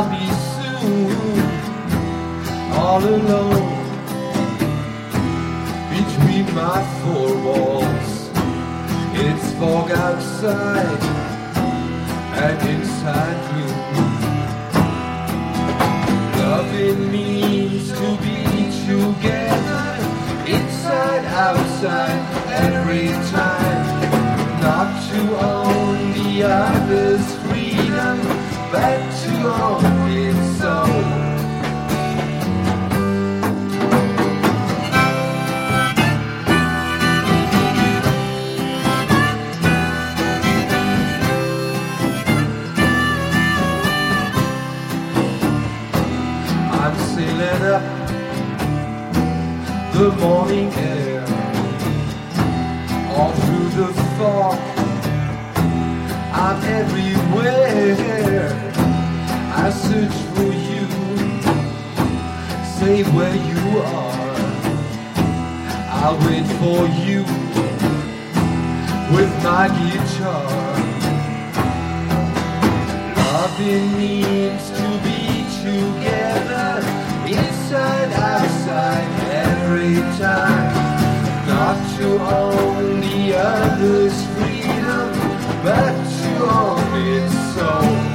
I'll be soon all alone between my four walls. It's fog outside and inside gloom. Loving means to be together, inside, outside, every time. Not to own the other's freedom, but to own its own. I'm sailing up the morning air, all through the fog. I'm everywhere. I search for you, say where you are. I'll wait for you with my guitar. Loving means to be together, inside, outside, every time. Not to own the other's freedom, but to own its soul.